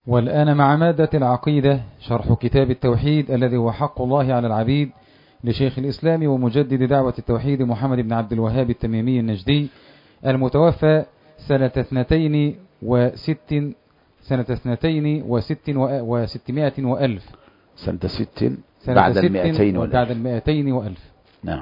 والآن مع مادة العقيدة شرح كتاب التوحيد الذي هو حق الله على العبيد لشيخ الإسلام ومجدد دعوة التوحيد محمد بن عبد الوهاب التميمي النجدي المتوفى سنة 2 وألف سنة 60 بعد 200 وألف. بعد 200 وألف. نعم.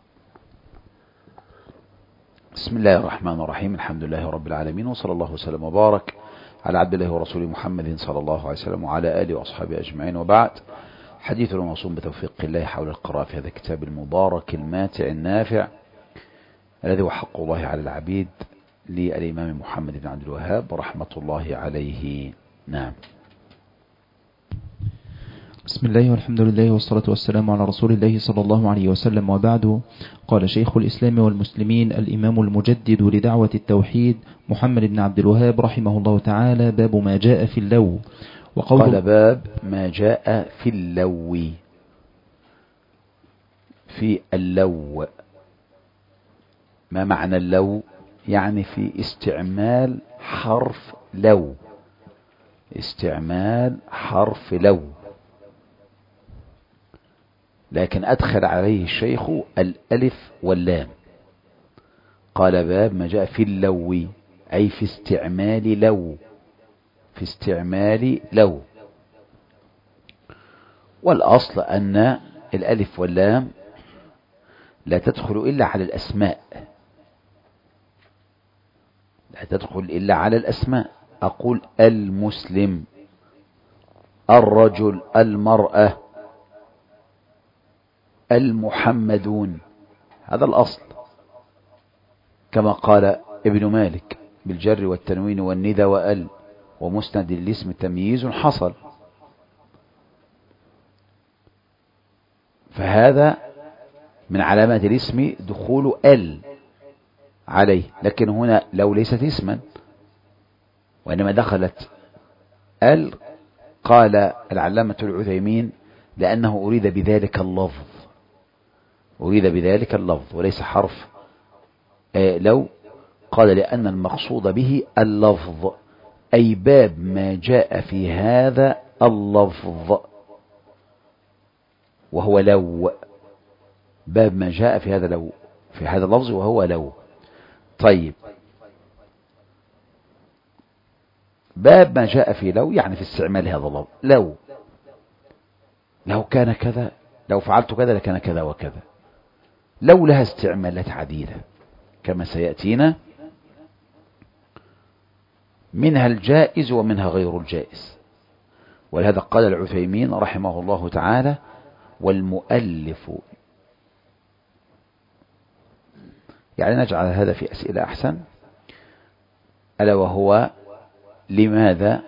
بسم الله الرحمن الرحيم. الحمد لله رب العالمين، وصلى الله وسلم وبارك على عبد الله ورسوله محمد صلى الله عليه وسلم وعلى آله وأصحابه أجمعين، وبعد. حديثنا موصول بتوفيق الله حول القراءة في هذا الكتاب المبارك الماتع النافع الذي هو حق الله على العبيد للإمام محمد بن عبد الوهاب رحمة الله عليه. نعم. بسم الله والحمد لله والصلاة والسلام على رسول الله صلى الله عليه وسلم، وبعد. قال شيخ الإسلام والمسلمين الإمام المجدد لدعوة التوحيد محمد بن عبد الوهاب رحمه الله تعالى: باب ما جاء في اللو. قال باب ما جاء في اللو. في اللو ما معنى اللو؟ يعني في استعمال حرف لو، استعمال حرف لو، لكن أدخل عليه الشيخ الألف واللام. قال باب ما جاء في اللو أي في استعمال لو، في استعمال لو. والأصل أن الألف واللام لا تدخل إلا على الأسماء، لا تدخل إلا على الأسماء. أقول المسلم، الرجل، المرأة، المحمدون، هذا الأصل، كما قال ابن مالك: بالجر والتنوين والندى وأل ومسند الاسم تمييز حصل. فهذا من علامات الاسم دخول ال عليه، لكن هنا لو ليست اسما وإنما دخلت ال. قال العلامة العثيمين: لأنه أريد بذلك اللفظ، أريد بذلك اللفظ وليس حرف لو. قال: لأن المقصود به اللفظ، أي باب ما جاء في هذا اللفظ وهو لو، باب ما جاء في هذا لو، في هذا اللفظ وهو لو. طيب، باب ما جاء في لو يعني في استعمال هذا اللفظ. لو كان كذا، لو فعلت كذا لكان كذا وكذا. لو لها استعمالات عديدة كما سيأتينا، منها الجائز ومنها غير الجائز. ولهذا قال العثيمين رحمه الله تعالى: والمؤلف، يعني نجعل هذا في أسئلة أحسن، ألا وهو: لماذا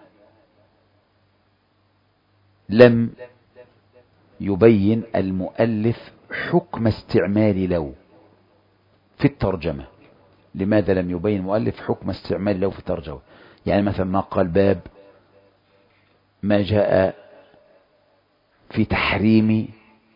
لم يبين المؤلف حكم استعمال لو في الترجمة؟ لماذا لم يبين المؤلف حكم استعمال لو في الترجمة؟ يعني مثلا ما قال باب ما جاء في تحريم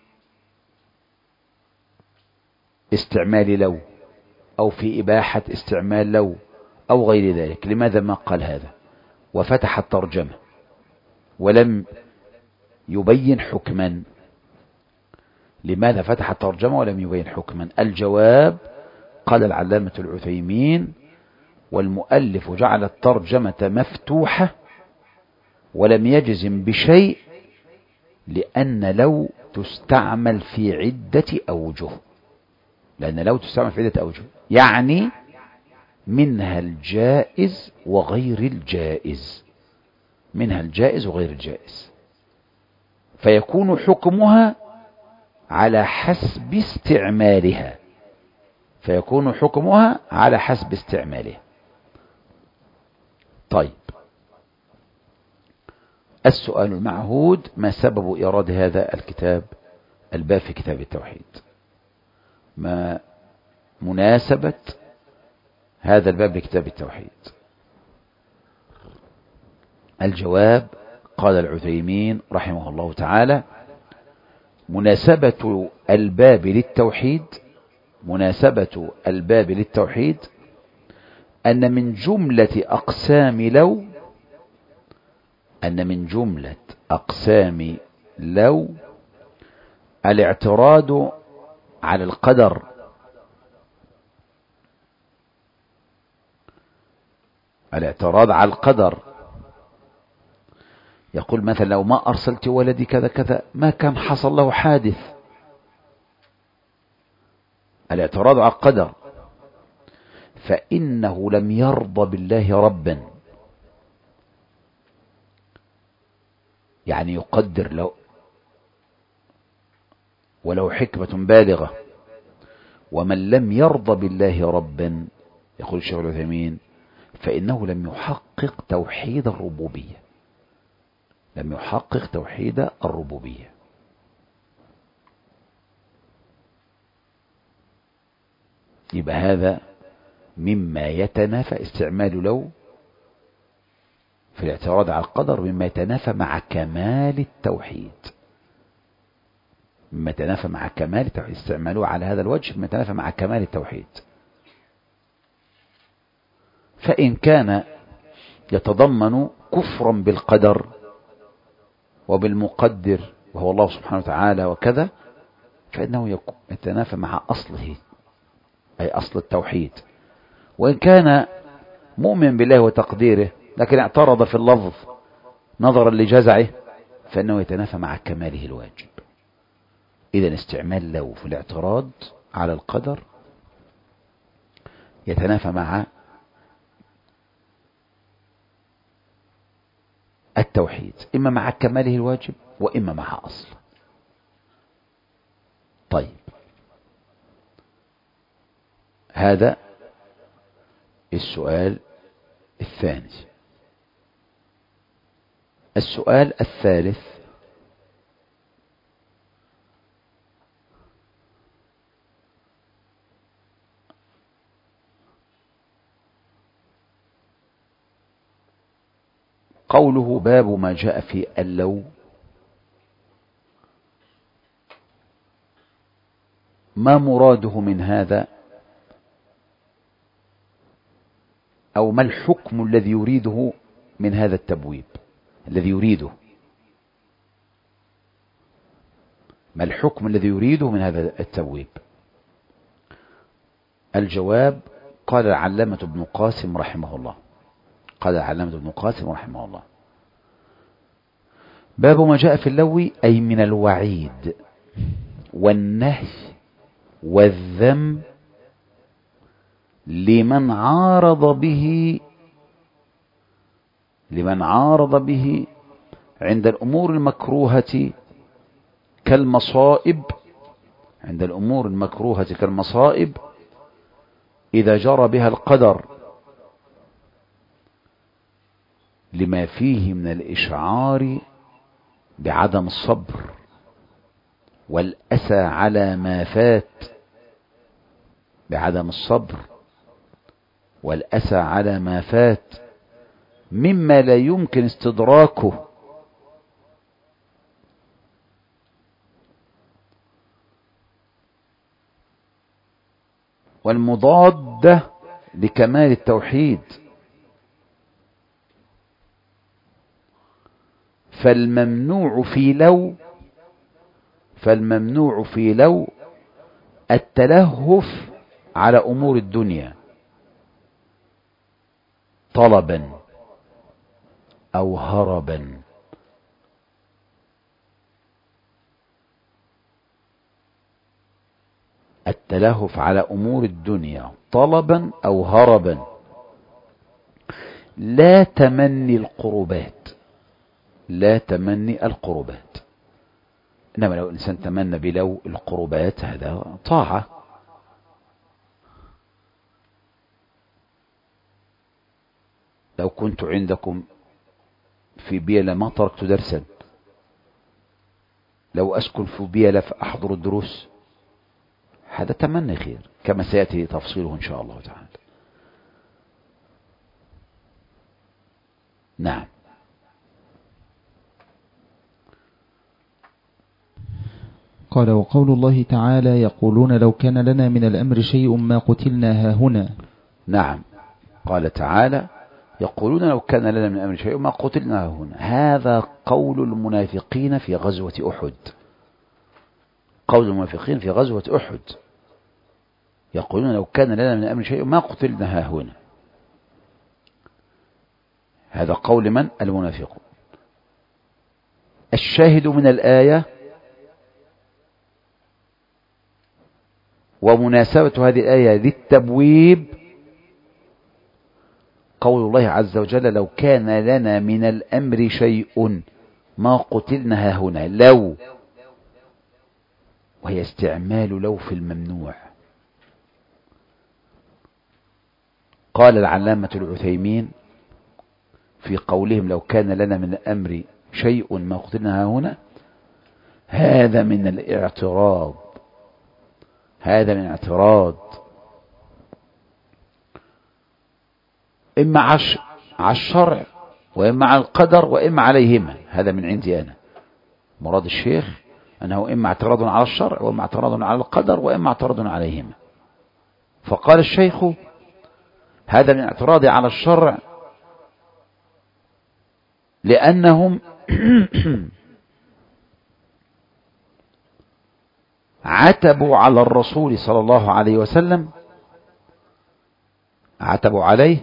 استعمال لو، أو في إباحة استعمال لو، أو غير ذلك. لماذا ما قال هذا وفتح الترجمة ولم يبين حكما؟ لماذا فتح الترجمة ولم يبين حكما؟ الجواب: قال العلامة العثيمين: والمؤلف جعل الترجمة مفتوحة ولم يجزم بشيء، لأن لو تستعمل في عدة أوجه، لأن لو تستعمل في عدة أوجه، يعني منها الجائز وغير الجائز، منها الجائز وغير الجائز، فيكون حكمها على حسب استعمالها، فيكون حكمها على حسب استعمالها. طيب، السؤال المعهود: ما سبب إيراد هذا الكتاب، الباب في كتاب التوحيد؟ ما مناسبة هذا الباب لكتاب التوحيد؟ الجواب: قال العثيمين رحمه الله تعالى: مناسبة الباب للتوحيد، مناسبة الباب أن من جملة أقسام لو الاعتراض على القدر. الاعتراض على القدر، يقول مثلا لو ما أرسلت ولدي كذا كذا ما كان حصل له حادث. الاعتراض على القدر، فإنه لم يرضى بالله ربا، يعني يقدر لو ولو حكمة بالغة. ومن لم يرضى بالله ربا، يقول الشيخ العثيمين، فإنه لم يحقق توحيد الربوبية، لم يحقق توحيد الربوبية. يبقى هذا مما يتنافى استعمال لو في الاعتراض على القدر، مما يتنافى مع كمال التوحيد، مما يتنافى مع كمال التوحيد. استعمالوه على هذا الوجه مما يتنافى مع كمال التوحيد. فإن كان يتضمن كفرا بالقدر وبالمقدر وهو الله سبحانه وتعالى وكذا، فإنه يتنافى مع أصله، أي أصل التوحيد. وإن كان مؤمن بالله وتقديره لكن اعترض في اللفظ نظرا لجزعه، فإنه يتنافى مع كماله الواجب. إذن استعمال لو في الاعتراض على القدر يتنافى مع التوحيد، إما مع كماله الواجب وإما مع أصل. طيب، هذا السؤال الثاني. السؤال الثالث: قوله باب ما جاء في اللو، ما مراده من هذا، أو ما الحكم الذي يريده من هذا التبويب الذي يريده؟ ما الحكم الذي يريده من هذا التبويب؟ الجواب: قال العلامة ابن قاسم رحمه الله، قال العلامة ابن قاسم رحمه الله: باب ما جاء في اللو أي من الوعيد والنهي والذم لمن عارض به عند الأمور المكروهة كالمصائب، عند الأمور المكروهة كالمصائب إذا جرى بها القدر، لما فيه من الإشعار بعدم الصبر والأسى على ما فات، بعدم الصبر والأسى على ما فات مما لا يمكن استدراكه، والمضادة لكمال التوحيد. فالممنوع في لو التلهف على أمور الدنيا طلبا أو هربا، التلهف على أمور الدنيا طلبا أو هربا، لا تمني القربات، لا تمني القربات. إنما لو الإنسان تمنى بلو القربات هذا طاعة. لو كنت عندكم في بيلة ما تركت درسا، لو أسكن في بيلة فأحضر الدروس، هذا تمني خير كما سيأتي تفصيله إن شاء الله تعالى. نعم. قال: وقول الله تعالى: يقولون لو كان لنا من الأمر شيء ما قتلنا هاهنا. نعم، قال تعالى: يقولون لو كان لنا من أمر شيء ما قتلنا هنا. هذا قول المنافقين في غزوة أحد. قول المنافقين في غزوة أحد يقولون لو كان لنا من أمر شيء ما قتلنا هنا. هذا قول من؟ المنافقون. الشاهد من الآية ومناسبة هذه الآية للتبويب قول الله عز وجل لو كان لنا من الأمر شيء ما قتلنا هنا. لو، وهي استعمال لو في الممنوع. قال العلامة العثيمين في قولهم لو كان لنا من الأمر شيء ما قتلنا هنا، هذا من الاعتراض، هذا من اعتراض إما على الشرع وإما على القدر وإما عليهما. هذا من عندي أنا. مراد الشيخ أنه إما اعتراض على الشرع وإما اعتراض على القدر وإما اعتراض عليهما. فقال الشيخ هذا من اعتراض على الشرع لأنهم عتبوا على الرسول صلى الله عليه وسلم، عتبوا عليه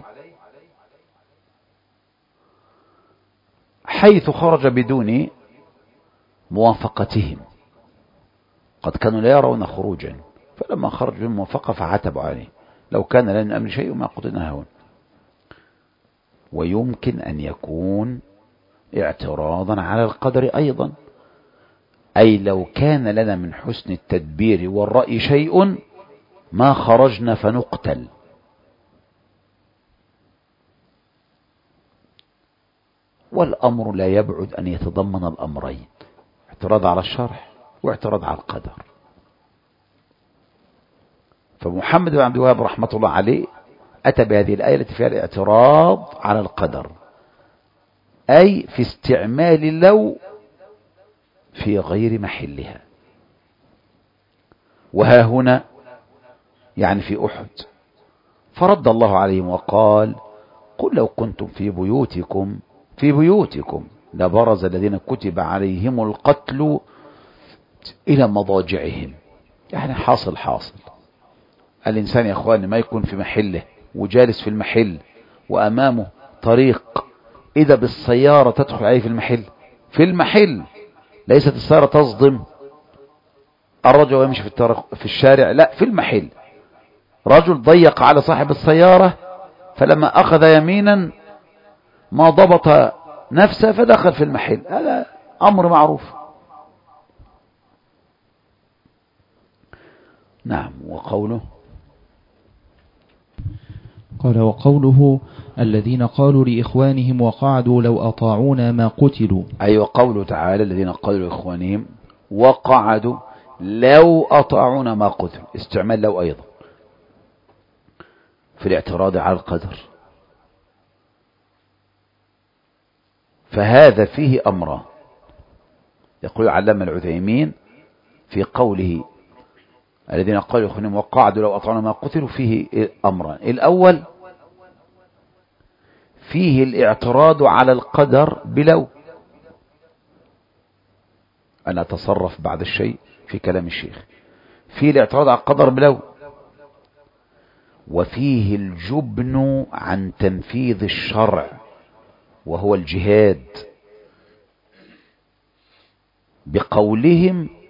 حيث خرج بدون موافقتهم. قد كانوا لا يرون خروجا، فلما خرج بدون موافقة فعتبوا عليه لو كان لنا من أمر شيء ما قتلنا هون. ويمكن أن يكون اعتراضا على القدر أيضا، أي لو كان لنا من حسن التدبير والرأي شيء ما خرجنا فنقتل. والأمر لا يبعد أن يتضمن الأمرين، اعتراض على الشرع واعتراض على القدر. فمحمد بن عبد الوهاب رحمة الله عليه أتى بهذه الآية التي فيها الاعتراض على القدر، أي في استعمال لو في غير محلها. وها هنا يعني في أحد، فرد الله عليهم وقال قل لو كنتم في بيوتكم لبرز الذين كتب عليهم القتل إلى مضاجعهم. يعني حاصل الإنسان يا أخواني ما يكون في محله وجالس في المحل وأمامه طريق، إذا بالسيارة تدخل عليه في المحل ليست السيارة تصدم الرجل ويمشي في الشارع، لا، في المحل. رجل ضيق على صاحب السيارة فلما أخذ يمينا ما ضبط نفسه فدخل في المحل. هذا أمر معروف. نعم. وقوله قال وقوله الذين قالوا لإخوانهم وقعدوا لو أطاعونا ما قتلوا. أي وقوله تعالى الذين قالوا لإخوانهم وقعدوا لو أطاعونا ما قتلوا، استعمال لو أيضا في الاعتراض على القدر. فهذا فيه أمران. يقول علامة العثيمين في قوله الذين قالوا لإخوانهم وقعدوا لو أطاعونا ما قتلوا فيه أمران. الأول فيه الاعتراض على القدر بلو، أنا أتصرف بعد الشيء في كلام الشيخ. فيه الاعتراض على القدر بلو، وفيه الجبن عن تنفيذ الشرع وهو الجهاد بقولهم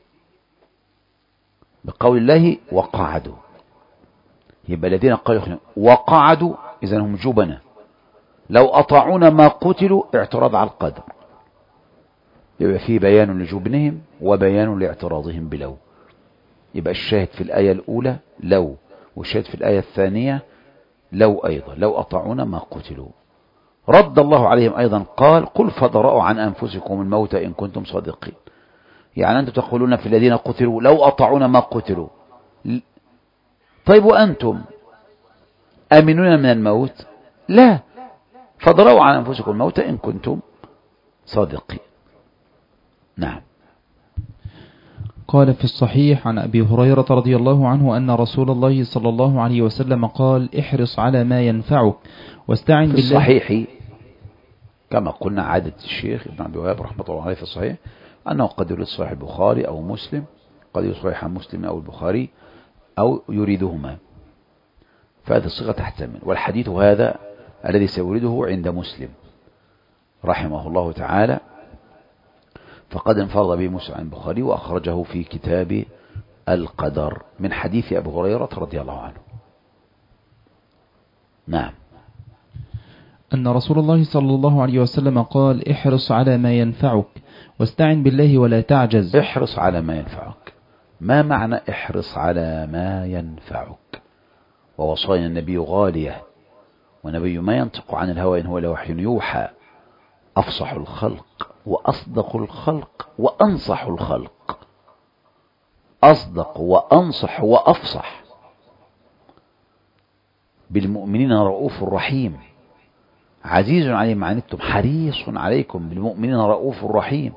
بقول الله وقعدوا. يبقى الذين قالوا وقعدوا إذن هم جبنة، لو أطاعونا ما قتلوا اعتراض على القدر. يبقى فيه بيان لجبنهم وبيان لاعتراضهم بلو. يبقى الشاهد في الآية الأولى لو، والشاهد في الآية الثانية لو أيضا، لو أطاعونا ما قتلوا. رد الله عليهم أيضا قال قل فادرءوا عن أنفسكم الموت إن كنتم صادقين. يعني أنتم تقولون في الذين قتلوا لو أطاعونا ما قتلوا. طيب وأنتم آمنون من الموت؟ لا، فادرءوا عن أنفسكم الموت إن كنتم صادقين. نعم. قال في الصحيح عن أبي هريرة رضي الله عنه أن رسول الله صلى الله عليه وسلم قال احرص على ما ينفعك واستعن في بالله. الصحيح كما قلنا عادة الشيخ ابن عبد الوهاب رحمة الله عليه في الصحيح أنه قد يريد صحيح البخاري أو مسلم، قد يريد صحيح مسلم أو البخاري أو يريدهما، فهذه الصيغة تحتمل. والحديث هذا الذي سيورده عند مسلم رحمه الله تعالى، فقد انفرد به مسلم عن البخاري وأخرجه في كتاب القدر من حديث أبي هريرة رضي الله عنه. نعم. أن رسول الله صلى الله عليه وسلم قال احرص على ما ينفعك واستعن بالله ولا تعجز. احرص على ما ينفعك، ما معنى احرص على ما ينفعك؟ ووصايا النبي غالية، ونبي ما ينطق عن الهوى إن هو لوحي يوحى، أفصح الخلق وأصدق الخلق وأنصح الخلق، أصدق وأنصح وأفصح، بالمؤمنين رؤوف رحيم، عزيز عليه ما عنتم حريص عليكم بالمؤمنين رؤوف رحيم.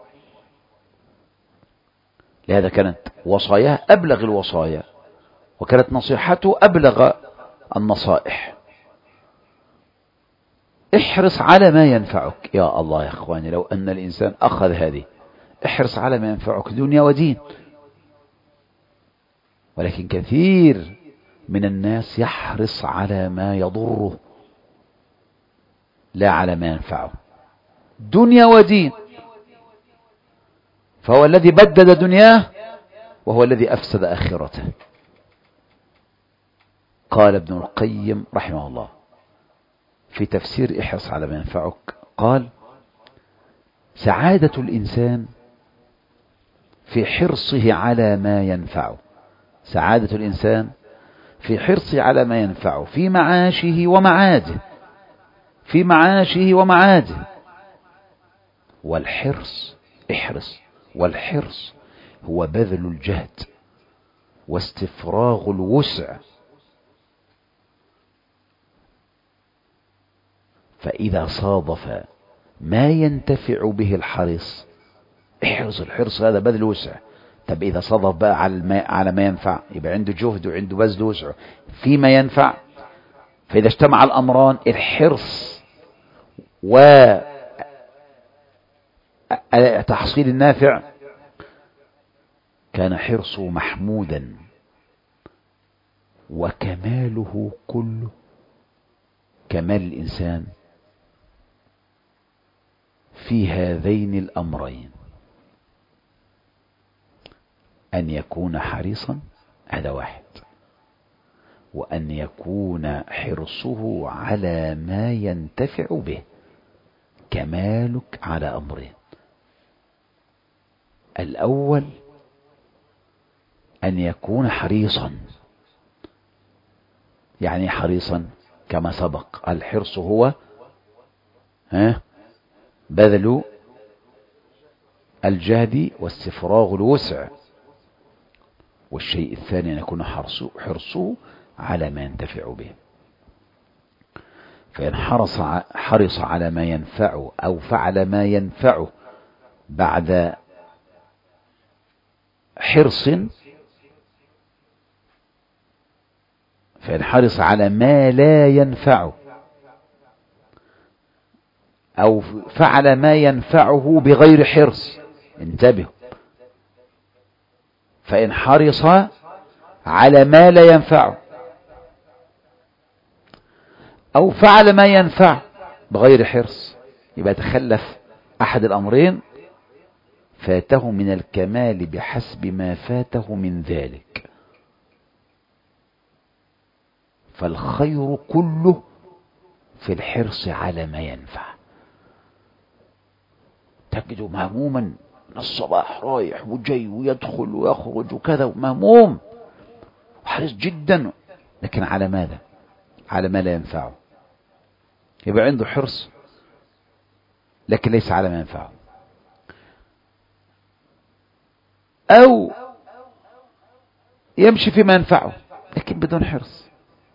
لهذا كانت وصاياه أبلغ الوصايا، وكانت نصيحته أبلغ النصائح. احرص على ما ينفعك. يا الله يا أخواني، لو أن الإنسان أخذ هذه احرص على ما ينفعك دنيا ودين. ولكن كثير من الناس يحرص على ما يضره لا على ما ينفعه دنيا ودين، فهو الذي بدد دنياه وهو الذي أفسد آخرته. قال ابن القيم رحمه الله في تفسير احرص على ما ينفعك، قال سعادة الإنسان في حرصه على ما ينفعه، سعادة الإنسان في حرصه على ما ينفعه في معاشه ومعاده، في معاشه ومعاده. والحرص احرص، والحرص هو بذل الجهد واستفراغ الوسع، فإذا صادف ما ينتفع به الحريص احرص، الحرص هذا بذل وسع. طب إذا صادف بقى على ما ينفع، يبقى عنده جهد وعنده بذل وسع فيما ينفع. فإذا اجتمع الأمران الحرص وتحصيل النافع كان حرصه محمودا، وكماله كله كمال الإنسان في هذين الأمرين، أن يكون حريصا، هذا واحد، وأن يكون حرصه على ما ينتفع به، كمالك على أمرين. الأول أن يكون حريصا، يعني حريصا كما سبق، الحرص هو بذل الجهد واستفراغ الوسع. والشيء الثاني أن يكون حرصه على ما ينتفع به. فإن حرص على ما ينفعه أو فعل ما ينفعه بعد حرص، فإن حرص على ما لا ينفعه أو فعل ما ينفعه بغير حرص، انتبهوا، فإن حرص على ما لا ينفعه أو فعل ما ينفع بغير حرص، يبقى تخلف أحد الأمرين، فاته من الكمال بحسب ما فاته من ذلك. فالخير كله في الحرص على ما ينفع. تجده مهموما من الصباح رايح وجاي ويدخل ويخرج وكذا، مهموم وحريص جدا، لكن على ماذا؟ على ما لا ينفعه. يبقى عنده حرص لكن ليس على ما ينفعه. أو يمشي فيما ينفعه لكن بدون حرص.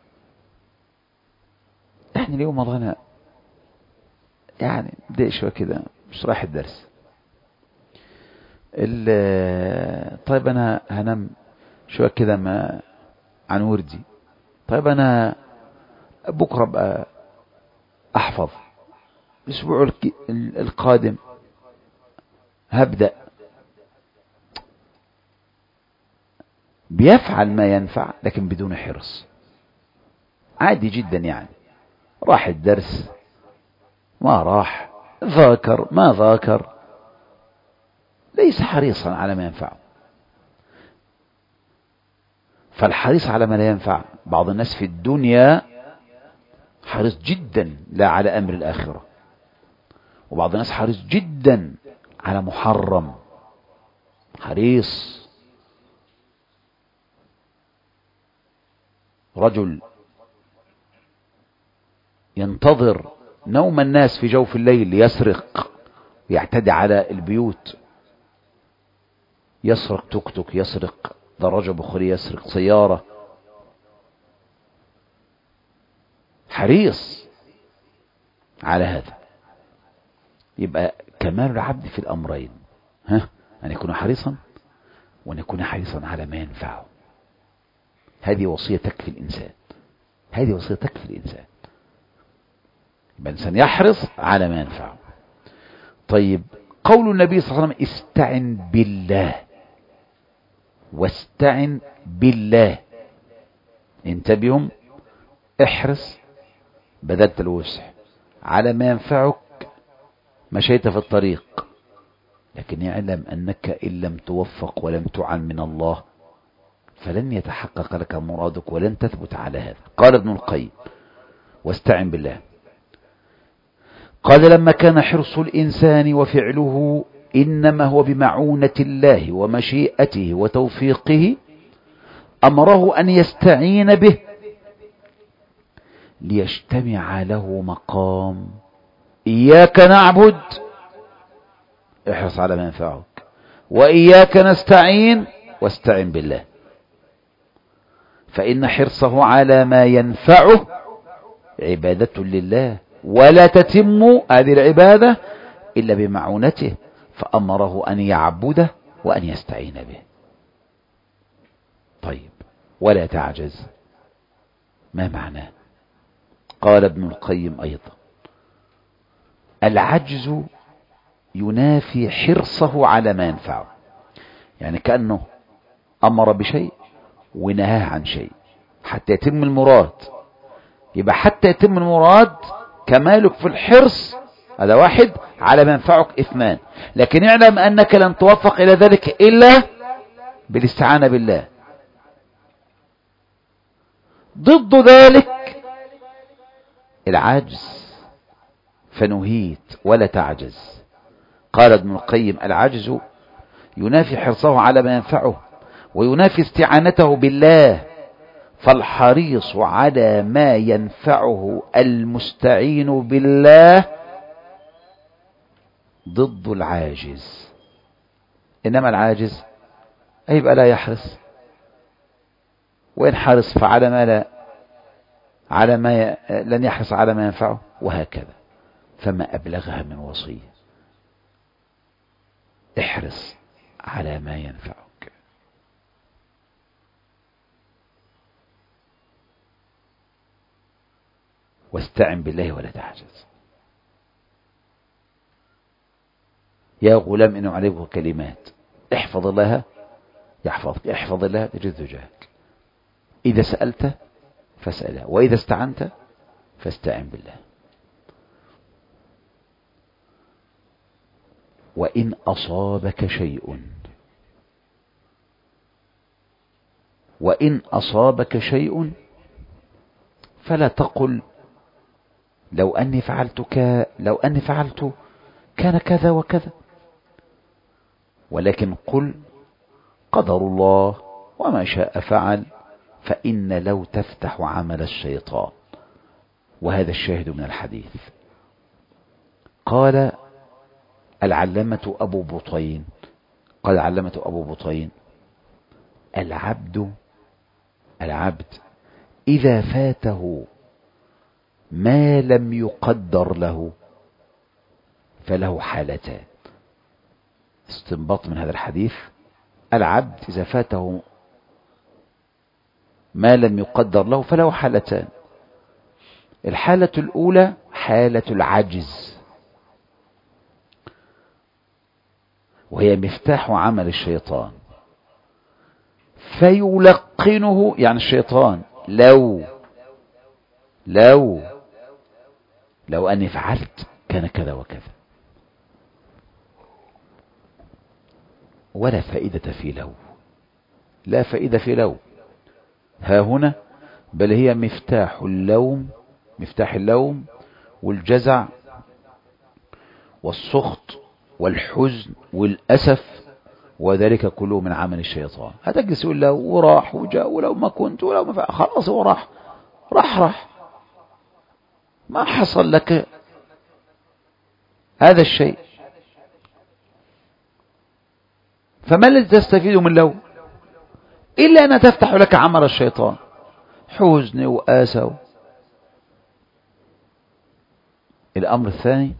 يعني اليوم والله يعني بدأ شوية كده مش رايح الدرس، طيب أنا هنام شوية كده ما عن وردي، طيب أنا بكرة بقى أحفظ، الأسبوع القادم هبدأ. بيفعل ما ينفع لكن بدون حرص، عادي جدا يعني. راح الدرس ما راح، ذاكر ما ذاكر، ليس حريصا على ما ينفعه. فالحريص على ما لا ينفع، بعض الناس في الدنيا حريص جدا لا على أمر الآخرة، وبعض الناس حريص جدا على محرم، حريص. رجل ينتظر نوم الناس في جوف الليل ليسرق، يعتدي على البيوت، يسرق توك توك، يسرق دراجة بخارية، يسرق سيارة، حريص على هذا. يبقى كمال العبد في الأمرين، أن يكون حريصا وأن يكون حريصا على ما ينفعه. هذه وصية تكفي الإنسان، هذه وصية تكفي الإنسان. يبقى الإنسان يحرص على ما ينفعه. طيب، قول النبي صلى الله عليه وسلم استعن بالله، واستعن بالله، انتبهوا، احرص، بذلت الوسع على ما ينفعك، مشيت في الطريق، لكن اعلم أنك إن لم توفق ولم تعن من الله فلن يتحقق لك مرادك ولن تثبت على هذا. قال ابن القيم واستعن بالله، قال لما كان حرص الإنسان وفعله إنما هو بمعونة الله ومشيئته وتوفيقه، أمره أن يستعين به ليجتمع له مقام إياك نعبد، احرص على ما ينفعك، وإياك نستعين، واستعن بالله. فإن حرصه على ما ينفعه عبادة لله، ولا تتم هذه العبادة إلا بمعونته، فأمره أن يعبده وأن يستعين به. طيب، ولا تعجز، ما معناه؟ قال ابن القيم أيضا العجز ينافي حرصه على ما ينفعه، يعني كأنه أمر بشيء ونهاه عن شيء حتى يتم المراد. يبقى حتى يتم المراد كمالك في الحرص، هذا واحد، على ما ينفعك اثنان، لكن اعلم أنك لن توفق إلى ذلك إلا بالاستعانة بالله. ضد ذلك العجز، فنهيت ولا تعجز. قال ابن القيم العجز ينافي حرصه على ما ينفعه وينافي استعانته بالله، فالحريص على ما ينفعه المستعين بالله ضد العاجز. إنما العاجز يبقى لا يحرص، وإن حرص فعلى ما لا، على ما لن يحرص على ما ينفعه، وهكذا. فما أبلغها من وصية، احرص على ما ينفعك. واستعن بالله ولا تعجز. يا غلام إنه عليك كلمات، احفظ الله يحفظك، احفظ الله تجد تجاهك. إذا سألت فاسأله، وإذا استعنت فاستعن بالله. وإن أصابك شيء، وإن أصابك شيء فلا تقل لو أني فعلت كان كذا وكذا، ولكن قل قدر الله وما شاء فعل، فإن لو تفتح عمل الشيطان. وهذا الشاهد من الحديث. قال العلامة أبو بطين، قال العلامة أبو بطين العبد إذا فاته ما لم يقدر له فله حالتان. استنباط من هذا الحديث: العبد إذا فاته ما لم يقدر له فله حالتان. الحالة الأولى حالة العجز، وهي مفتاح عمل الشيطان، فيلقنه، يعني الشيطان لو أني فعلت كان كذا وكذا، ولا فائدة في لو، لا فائدة في لو ها هنا، بل هي مفتاح اللوم والجزع والسخط والحزن والأسف، وذلك كله من عمل الشيطان. هتجلس يقول له وراح وجاء ولو ما كنت ولو ما فعل، خلاص هو راح ما حصل لك هذا الشيء، فما الذي تستفيد من لو إلا أن تفتح لك عمل الشيطان، حزن وآسى. الأمر الثاني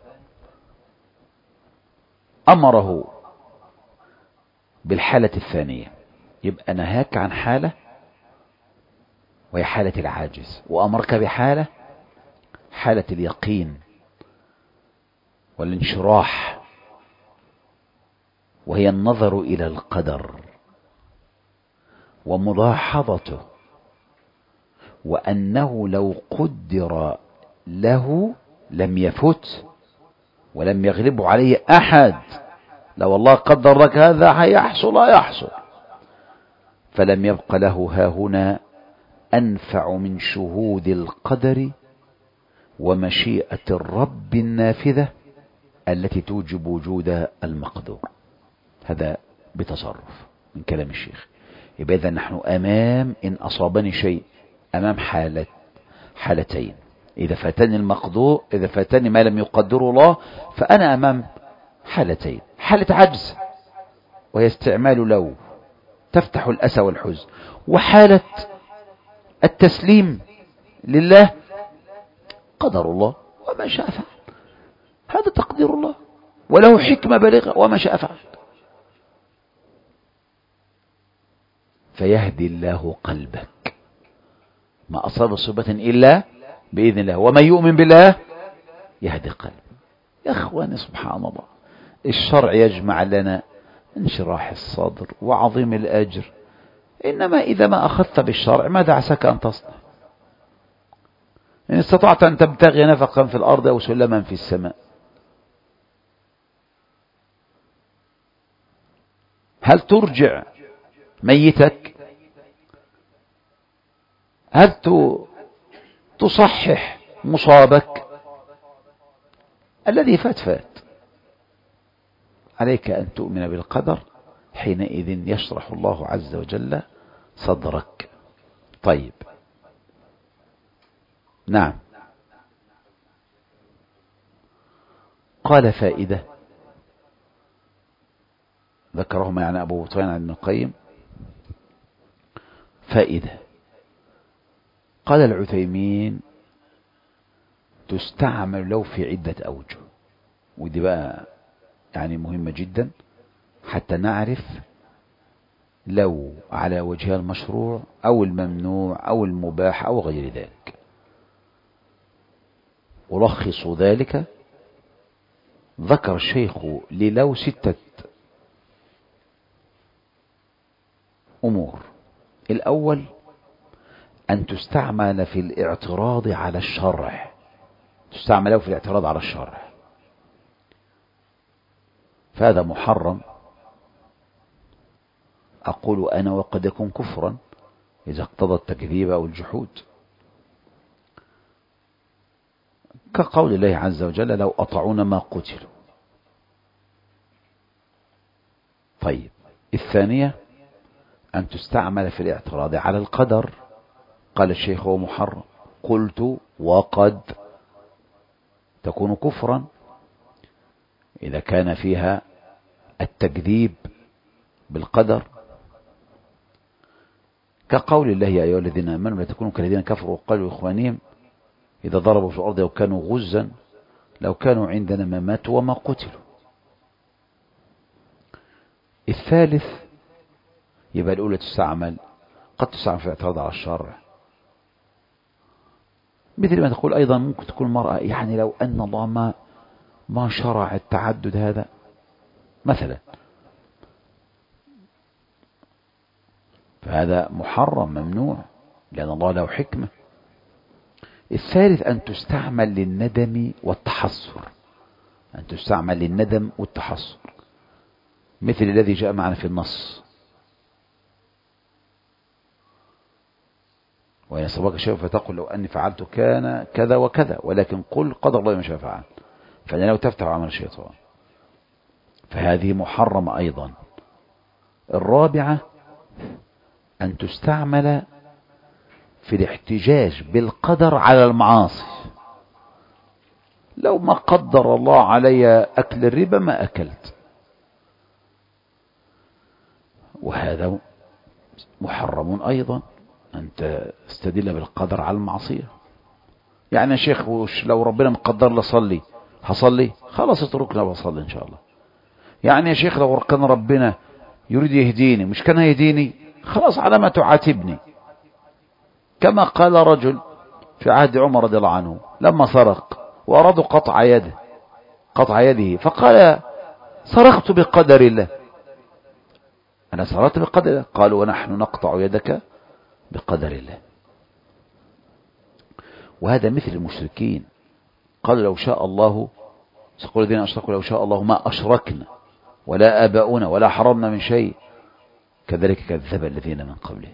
أمره بالحالة الثانية، يبقى نهاك عن حالة وهي حالة العاجز، وأمرك بحالة، حالة اليقين والانشراح، وهي النظر إلى القدر وملاحظته، وأنه لو قدر له لم يفت ولم يغلب عليه أحد. لو الله قدر لك هذا هيحصل هيحصل، فلم يبق له هاهنا أنفع من شهود القدر ومشيئة الرب النافذة التي توجب وجود المقدور. هذا بتصرف من كلام الشيخ. يبقى إذا نحن أمام، إن أصابني شيء، أمام حالتين: إذا فاتني المقدور، إذا فاتني ما لم يقدره الله، فأنا أمام حالتين: حالة عجز وهي استعمال لو تفتح الأسى والحزن، وحالة التسليم لله، قدر الله وما شاء فعل، هذا تقدير الله وله حكمة بالغة وما شاء فعل. فيهدي الله قلبك، ما أصاب صبة إلا بإذن الله، ومن يؤمن بالله يهدي قلبه. يا أخواني سبحان الله، الشرع يجمع لنا انشراح الصدر وعظيم الأجر، إنما إذا ما أخذت بالشرع ماذا عساك أن تصنع؟ إن استطعت أن تبتغي نفقا في الأرض أو سلما في السماء، هل ترجع ميتك؟ هل تصحح مصابك؟ الذي فات. عليك أن تؤمن بالقدر، حينئذ يشرح الله عز وجل صدرك. طيب، نعم. قال فائدة ذكرهما يعني أبو بطين عن ابن القيم. فائدة، قال العثيمين: تستعمل لو في عدة أوجه، ودي بقى يعني مهمة جدا حتى نعرف لو على وجهها المشروع أو الممنوع أو المباح أو غير ذلك. ألخص ذلك: ذكر الشيخ للو 6 أمور. الأول أن تستعمل في الاعتراض على الشرع، تستعمل في الاعتراض على الشرع، فهذا محرم، أقول أنا، وقد يكون كفرا إذا اقتضى التكذيب أو الجحود، كقول الله عز وجل: لو أطعونا ما قتلوا. طيب، الثانية أن تستعمل في الاعتراض على القدر. قال الشيخ: هو محرم. قلت: وقد تكون كفرا إذا كان فيها التكذيب بالقدر، كقول الله: يا أيها الذين آمنوا لا تكونوا كالذين كفروا وقالوا لإخوانهم إذا ضربوا في الأرض وكانوا غزا لو كانوا عندنا ما ماتوا وما قتلوا. الثالث يبقى الأولى تستعمل، قد تستعمل في الاعتراض على الشرع، مثل ما تقول أيضا ممكن تكون المرأة يعني لو أن الله ما شرع التعدد هذا مثلا، فهذا محرم ممنوع لأن الله له حكمة. الثالث أن تستعمل للندم والتحسر، أن تستعمل للندم والتحسر مثل الذي جاء معنا في النص: وإن أصابك شيء فتقل لو أني فعلت كان كذا وكذا، ولكن قل قدر الله ما شاء فعل، فإن لو تفتح عمل الشيطان، فهذه محرمة أيضا. الرابعة أن تستعمل في الاحتجاج بالقدر على المعاصي، لو ما قدر الله علي أكل الربا ما أكلت، وهذا محرم أيضا، أن تستدل بالقدر على المعصية. يعني يا شيخ لو ربنا مقدر لي أصلي هصلي، خلاص اتركنا وأصلي إن شاء الله. يعني يا شيخ لو كان ربنا يريد يهديني مش كان يهديني، خلاص على ما تعاتبني. كما قال رجل في عهد عمر رضي الله عنه لما سرق وأرادوا قطع يده، فقال: سرقت بقدر الله، أنا سرقت بقدر الله. قالوا: ونحن نقطع يدك بقدر الله. وهذا مثل المشركين، قالوا: لو شاء الله، سيقول الذين أشركوا: لو شاء الله ما أشركنا ولا آباؤنا ولا حرمنا من شيء، كذلك كذب الذين من قبلهم.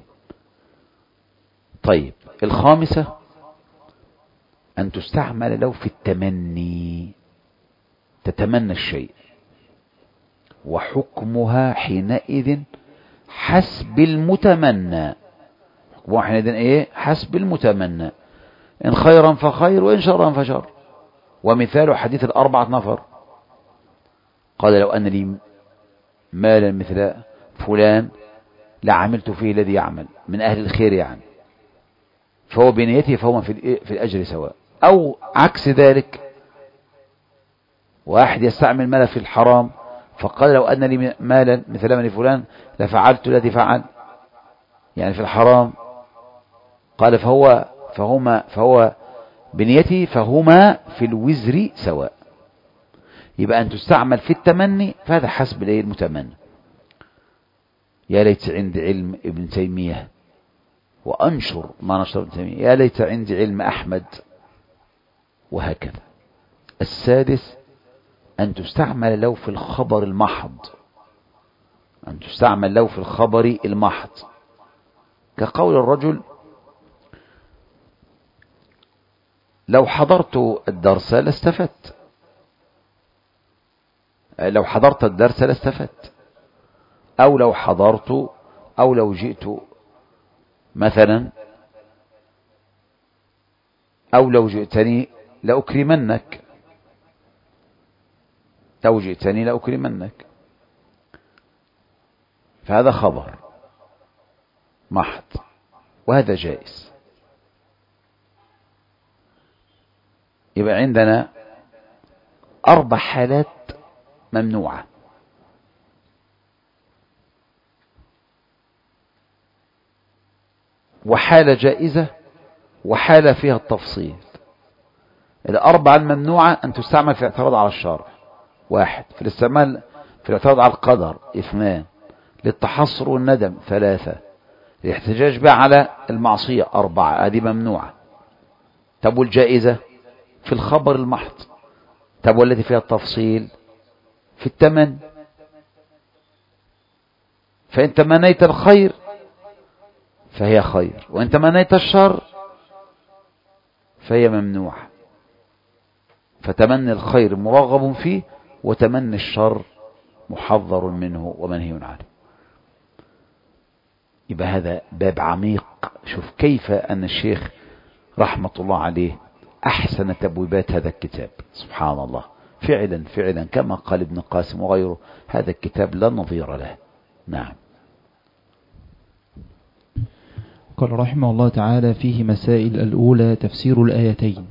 طيب، الخامسة أن تستعمل لو في التمني، تتمنى الشيء، وحكمها حينئذ حسب المتمنى. حكمها حينئذ إيه؟ حسب المتمنى، إن خيرا فخير وإن شرا فشر. ومثال حديث الأربعة نفر، قال: لو أن لي مالا مثل فلان لعملت فيه الذي يعمل من أهل الخير، يعني فهو بنيته فهو في الأجر سواء. أو عكس ذلك، واحد يستعمل مالا في الحرام، فقال: لو أن لي مالا مثل مال فلان لفعلت الذي فعل، يعني في الحرام. قال: فهو بنيته فهما في الوزر سواء. يبقى أن تستعمل في التمني، فهذا حسب المتمنى. يا ليت عندي علم ابن تيمية وأنشر ما نشر ابن تيمية، يا ليت عندي علم أحمد، وهكذا. السادس أن تستعمل لو في الخبر المحض، أن تستعمل لو في الخبر المحض، كقول الرجل: لو حضرت الدرس لاستفدت، لو حضرت الدرس لاستفدت، أو لو حضرت، أو لو جئت مثلا، أو لو جئتني لأكرمنك، لو جئتني لأكرمنك، فهذا خبر محض وهذا جائز. يبقى عندنا 4 حالات ممنوعة: وحالة جائزة، وحالة فيها التفصيل. 4 الممنوعة أن تستعمل في الاعتراض على الشرع 1، في الاستعمال في الاعتراض على القدر 2، للتحصر والندم 3، الاحتجاج بها على المعصية 4، هذه ممنوعة. طب والجائزة؟ في الخبر المحض. طب والتي فيها التفصيل؟ في التمن. فإن تمنيت الخير فهي خير، وإن تمنيت الشر فهي ممنوعة. فتمني الخير مرغب فيه، وتمني الشر محذر منه ومنهي عنه. يبقى هذا باب عميق. شوف كيف أن الشيخ رحمة الله عليه أحسن تبويبات هذا الكتاب، سبحان الله. فعلا كما قال ابن قاسم وغيره، هذا الكتاب لا نظير له. نعم. قال رحمه الله تعالى: فيه مسائل. الأولى تفسير الآيتين.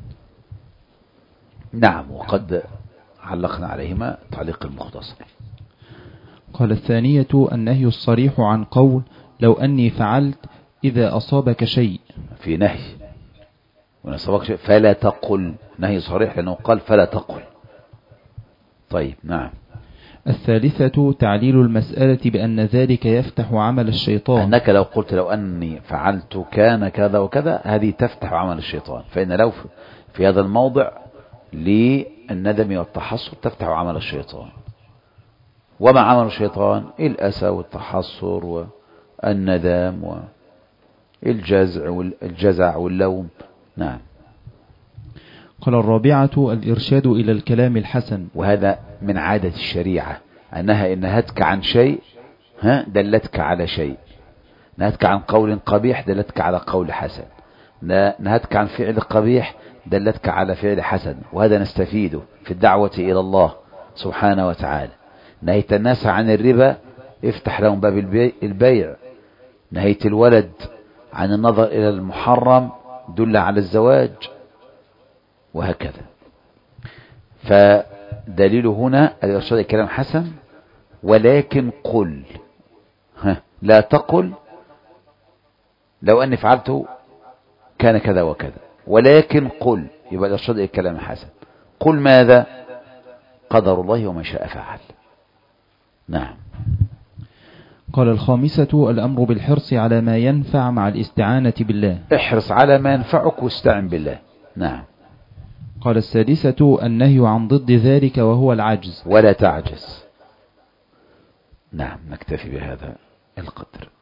نعم، وقد علقنا عليهما تعليق المختصر. قال الثانية النهي الصريح عن قول لو أني فعلت إذا أصابك شيء. في نهي وإن أصابك شيء فلا تقل، نهي صريح لأنه قال فلا تقل. طيب نعم. الثالثة تعليل المسألة بأن ذلك يفتح عمل الشيطان، أنك لو قلت لو أني فعلت كان كذا وكذا، هذه تفتح عمل الشيطان، فإن لو في هذا الموضع للندم والتحصر تفتح عمل الشيطان. وما عمل الشيطان؟ الأسى والتحصر والندم والجزع واللوم. نعم. قال الرابعة الإرشاد إلى الكلام الحسن، وهذا من عادة الشريعة أنها إن نهتك عن شيء دلتك على شيء، نهتك عن قول قبيح دلتك على قول حسن، نهتك عن فعل قبيح دلتك على فعل حسن. وهذا نستفيده في الدعوة إلى الله سبحانه وتعالى. نهيت الناس عن الربا افتح لهم باب البيع، نهيت الولد عن النظر إلى المحرم دل على الزواج، وهكذا. فدليل هنا الإرشاد الكلام حسن، ولكن قل، لا تقل لو أني فعلت كان كذا وكذا، ولكن قل، يبقى الإرشاد الكلام حسن. قل ماذا؟ قدر الله وما شاء فعل. نعم. قال الخامسة الأمر بالحرص على ما ينفع مع الاستعانة بالله، احرص على ما ينفعك واستعن بالله. نعم. قال السادسة النهي عن ضد ذلك وهو العجز، ولا تعجز. نعم. نكتفي بهذا القدر.